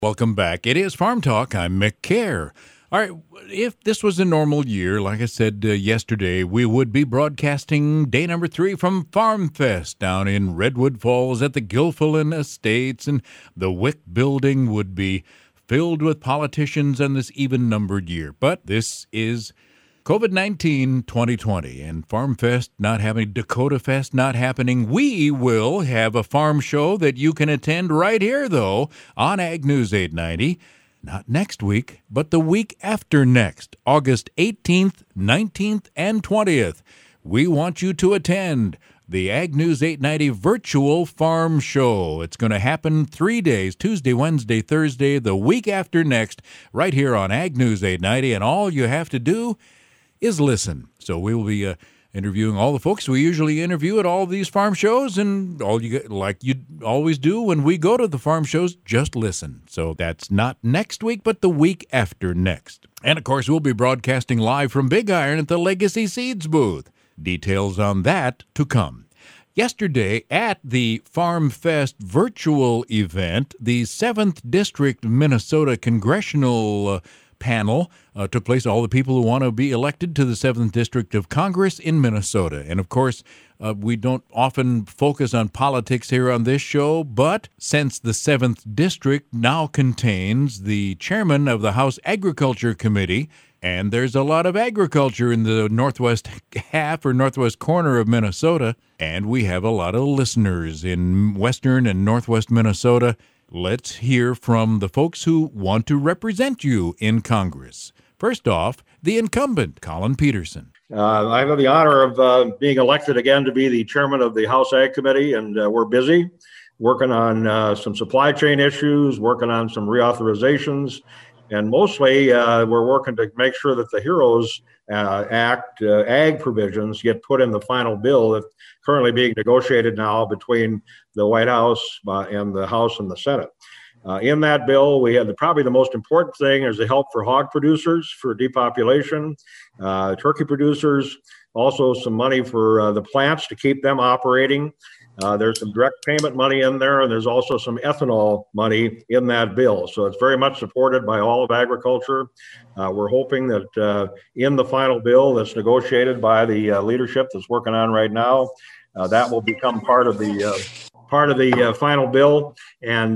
Welcome back. It is Farm Talk. I'm Mick Kerr. All right, if this was a normal year, like I said yesterday, we would be broadcasting day number 3 from Farm Fest down in Redwood Falls at the Gilfillan Estates, and the WIC building would be filled with politicians on this even-numbered year. But this is COVID-19 2020, and Farm Fest not having, Dakota Fest not happening. We will have a farm show that you can attend right here, though, on Ag News 890. Not next week, but the week after next, August 18th, 19th, and 20th. We want you to attend the Ag News 890 Virtual Farm Show. It's going to happen 3 days, Tuesday, Wednesday, Thursday, the week after next, right here on Ag News 890, and all you have to do is listen. So we will be interviewing all the folks we usually interview at all these farm shows, and all you get, like you always do when we go to the farm shows, just listen. So that's not next week, but the week after next. And of course, we'll be broadcasting live from Big Iron at the Legacy Seeds booth. Details on that to come. Yesterday at the Farm Fest virtual event, the 7th District Minnesota Congressional panel took place. All the people who want to be elected to the 7th District of Congress in Minnesota. And of course, we don't often focus on politics here on this show, but since the 7th District now contains the chairman of the House Agriculture Committee, and there's a lot of agriculture in the northwest half or northwest corner of Minnesota, and we have a lot of listeners in western and northwest Minnesota, let's hear from the folks who want to represent you in Congress. First off, the incumbent, Collin Peterson. I have the honor of being elected again to be the chairman of the House Ag Committee, and we're busy working on some supply chain issues, working on some reauthorizations, and mostly we're working to make sure that the HEROES Act ag provisions get put in the final bill that's currently being negotiated now between the White House and the House and the Senate. In that bill, we have probably the most important thing is the help for hog producers for depopulation, turkey producers, also some money for the plants to keep them operating. There's some direct payment money in there, and there's also some ethanol money in that bill. So it's very much supported by all of agriculture. We're hoping that in the final bill that's negotiated by the leadership that's working on right now, that will become part of the final bill. And,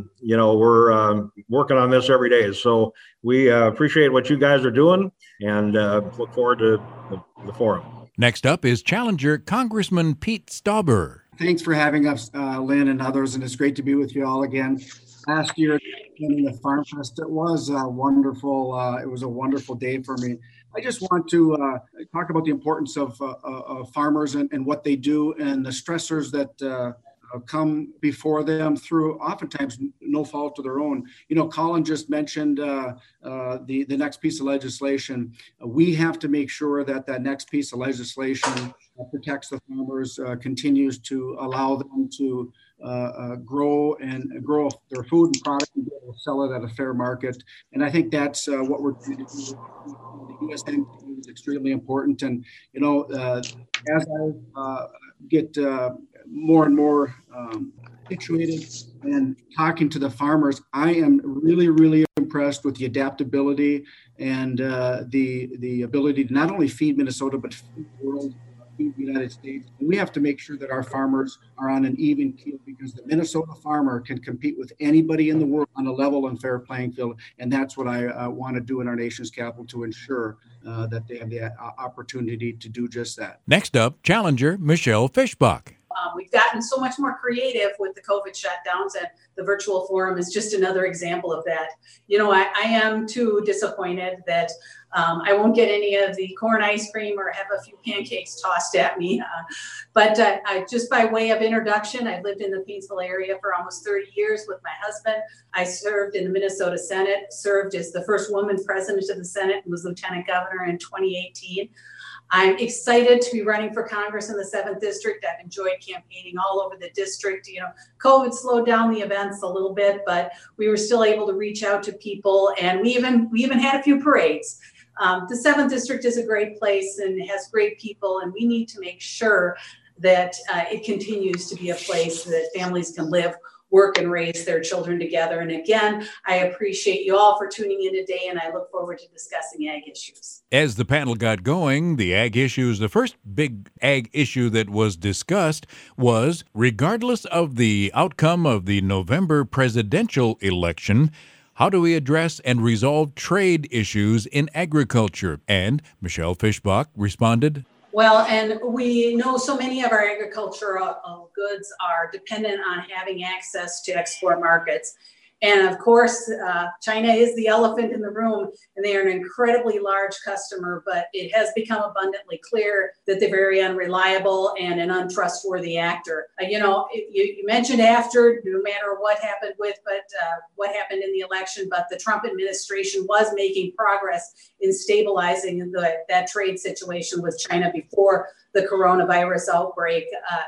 we're working on this every day. So we appreciate what you guys are doing and look forward to the forum. Next up is challenger Congressman Pete Stauber. Thanks for having us, Lynn and others, and it's great to be with you all again. Last year in the Farm Fest, it was wonderful. It was a wonderful day for me. I just want to talk about the importance of farmers and what they do and the stressors that come before them through oftentimes no fault of their own. Collin just mentioned the next piece of legislation. We have to make sure that next piece of legislation protects the farmers, continues to allow them to grow their food and product and be able to sell it at a fair market. And I think that's what we're trying to do. The USDA is extremely important. And, as I get more and more situated and talking to the farmers, I am really, really impressed with the adaptability and the ability to not only feed Minnesota, but feed the world, feed the United States. And we have to make sure that our farmers are on an even keel, because the Minnesota farmer can compete with anybody in the world on a level and fair playing field. And that's what I want to do in our nation's capital to ensure that they have the opportunity to do just that. Next up, challenger Michelle Fischbach. We've gotten so much more creative with the COVID shutdowns, and the virtual forum is just another example of that. I am too disappointed that I won't get any of the corn ice cream or have a few pancakes tossed at me. But I just by way of introduction, I lived in the Painesville area for almost 30 years with my husband. I served in the Minnesota Senate, served as the first woman president of the Senate, and was lieutenant governor in 2018. I'm excited to be running for Congress in the 7th District. I've enjoyed campaigning all over the district. COVID slowed down the events a little bit, but we were still able to reach out to people, and we even had a few parades. The 7th District is a great place and has great people, and we need to make sure that it continues to be a place that families can live, work and raise their children together. And again, I appreciate you all for tuning in today, and I look forward to discussing ag issues. As the panel got going, the ag issues, the first big ag issue that was discussed was, regardless of the outcome of the November presidential election, how do we address and resolve trade issues in agriculture? And Michelle Fischbach responded, well, and we know so many of our agricultural goods are dependent on having access to export markets. And of course, China is the elephant in the room, and they are an incredibly large customer, but it has become abundantly clear that they're very unreliable and an untrustworthy actor. You mentioned after, no matter what happened what happened in the election, but the Trump administration was making progress in stabilizing that trade situation with China before the coronavirus outbreak.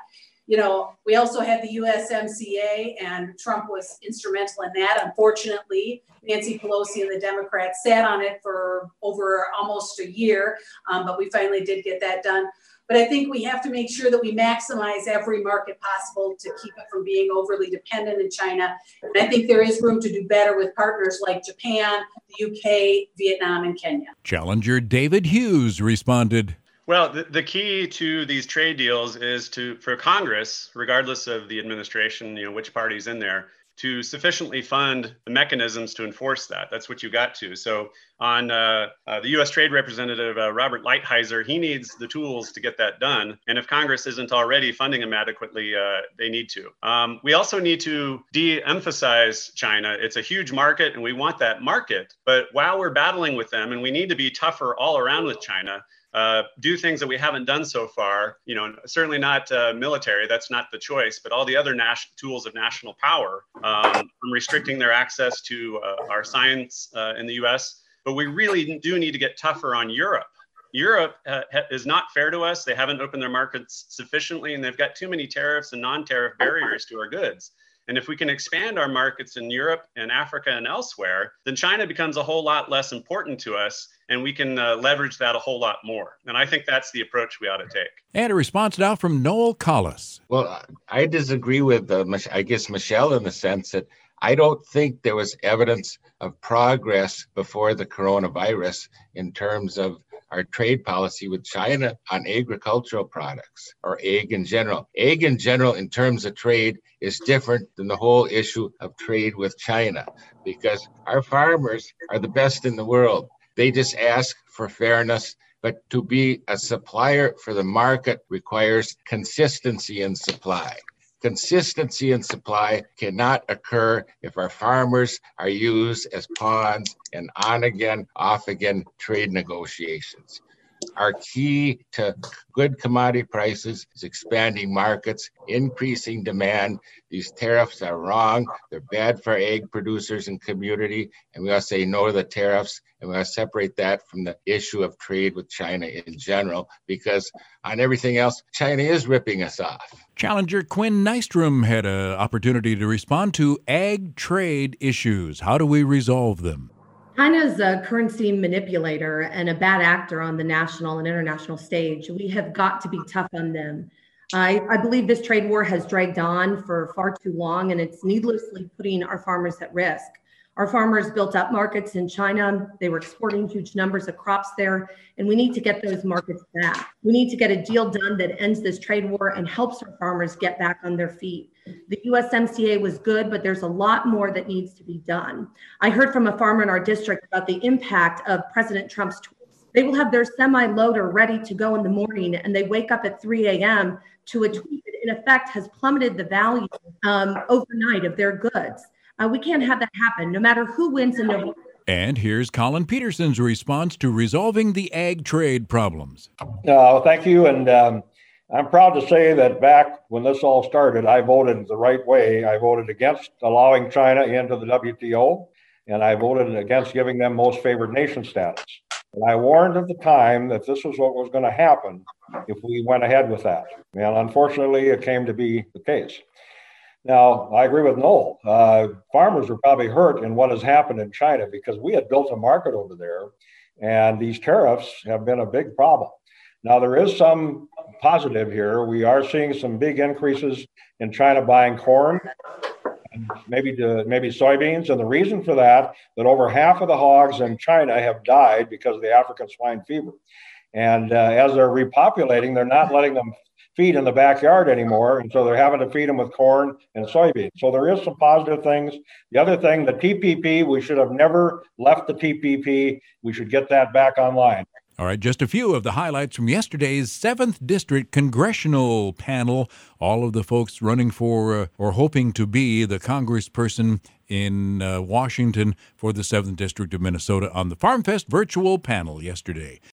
We also had the USMCA, and Trump was instrumental in that. Unfortunately, Nancy Pelosi and the Democrats sat on it for over almost a year, but we finally did get that done. But I think we have to make sure that we maximize every market possible to keep it from being overly dependent in China. And I think there is room to do better with partners like Japan, the UK, Vietnam, and Kenya. Challenger David Hughes responded, well, the key to these trade deals is for Congress, regardless of the administration, which party's in there, to sufficiently fund the mechanisms to enforce that. That's what you got to. So on the U.S. Trade Representative, Robert Lighthizer, he needs the tools to get that done. And if Congress isn't already funding them adequately, they need to. We also need to de-emphasize China. It's a huge market, and we want that market. But while we're battling with them, and we need to be tougher all around with China, do things that we haven't done so far, certainly not military, that's not the choice, but all the other tools of national power, from restricting their access to our science in the US. But we really do need to get tougher on Europe. Europe is not fair to us. They haven't opened their markets sufficiently, and they've got too many tariffs and non-tariff barriers to our goods. And if we can expand our markets in Europe and Africa and elsewhere, then China becomes a whole lot less important to us, and we can leverage that a whole lot more. And I think that's the approach we ought to take. And a response now from Noel Collis. Well, I disagree with, Michelle, in the sense that I don't think there was evidence of progress before the coronavirus in terms of our trade policy with China on agricultural products or ag in general. Ag in general, in terms of trade, is different than the whole issue of trade with China, because our farmers are the best in the world. They just ask for fairness, but to be a supplier for the market requires consistency in supply. Consistency in supply cannot occur if our farmers are used as pawns in on-again, off-again trade negotiations. Our key to good commodity prices is expanding markets, increasing demand. These tariffs are wrong. They're bad for egg producers and community, and we ought to say no to the tariffs, and we ought to separate that from the issue of trade with China in general, because on everything else, China is ripping us off. Challenger Quinn Nystrom had an opportunity to respond to ag trade issues. How do we resolve them? China's a currency manipulator and a bad actor on the national and international stage. We have got to be tough on them. I believe this trade war has dragged on for far too long, and it's needlessly putting our farmers at risk. Our farmers built up markets in China. They were exporting huge numbers of crops there, and we need to get those markets back. We need to get a deal done that ends this trade war and helps our farmers get back on their feet. The USMCA was good, but there's a lot more that needs to be done. I heard from a farmer in our district about the impact of President Trump's tweets. They will have their semi-loader ready to go in the morning, and they wake up at 3 a.m. to a tweet that in effect has plummeted the value overnight of their goods. We can't have that happen, no matter who wins in November. And here's Colin Peterson's response to resolving the ag trade problems. Thank you. And I'm proud to say that back when this all started, I voted the right way. I voted against allowing China into the WTO, and I voted against giving them most favored nation status. And I warned at the time that this was what was going to happen if we went ahead with that. And unfortunately, it came to be the case. Now, I agree with Noel. Farmers are probably hurt in what has happened in China because we had built a market over there, and these tariffs have been a big problem. Now, there is some positive here. We are seeing some big increases in China buying corn. maybe soybeans. And the reason for that over half of the hogs in China have died because of the African swine fever. And as they're repopulating, they're not letting them feed in the backyard anymore. And so they're having to feed them with corn and soybeans. So there is some positive things. The other thing, the TPP, we should have never left the TPP. We should get that back online. All right, just a few of the highlights from yesterday's 7th District Congressional panel. All of the folks running for or hoping to be the congressperson in Washington for the 7th District of Minnesota on the FarmFest virtual panel yesterday.